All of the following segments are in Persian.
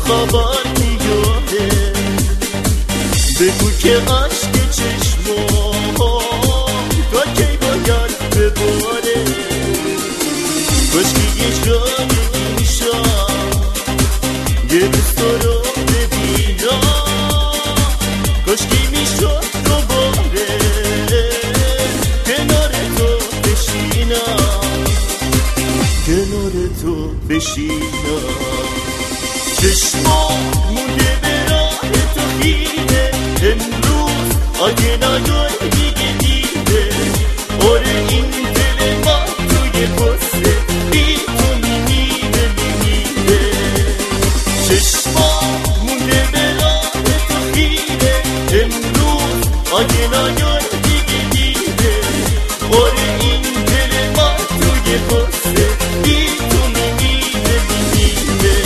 خبر میاره، بگو که عشق چشمام تا کی باید بباره. کاشکی یه جای این شب یه دوست رو ببینم، کاشکی میشد دوباره کنار تو بشینم، کنار تو بشینم. چشمام مونده به راه تو خیره، امروز اگه نیای دیگه دیده. آره این دل من توی قصه بی تو میمیره میمیره. چشمام مونده به راه تو خیره، امروز اگه نیای دیگه دیده. آره این دل من توی قصه بی تو میمیره میمیره.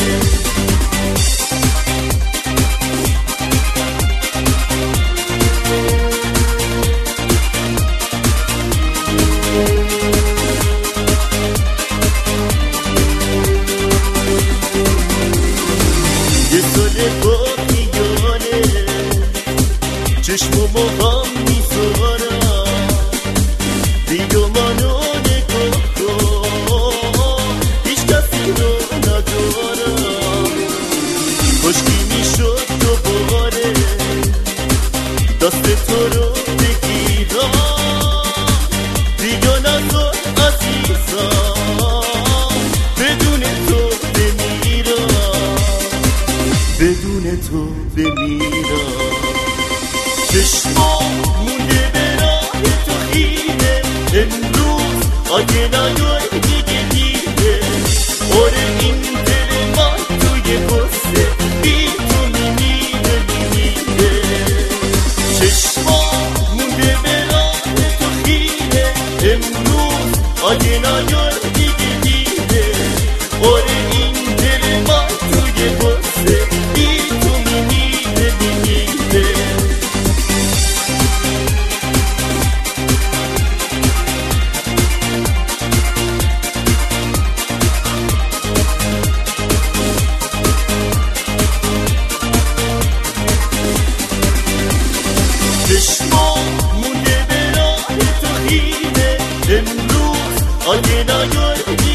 یه سال باقیانه چشمامو هم میذارم، بیا منو نگاه کن، هیچ کسی رو ندارم. کاشکی میشد دوباره دست تو رو بگیرم، بیا نذار عزیزم بدون تو بمیرم، بدون تو بمیرم. چشمام مونده به راه تو خیره، امروز اگه نیای دیگه دیده. آره این دل من توی قصه بی تو میمیره میمیره. چشمام مونده به راه تو خیره، امروز اگه نیای دیگه دیده. آره این دل من توی قصه بی تو میمیره میمیره. چشمام مونده به راه تو خیره، امروز اگه نیای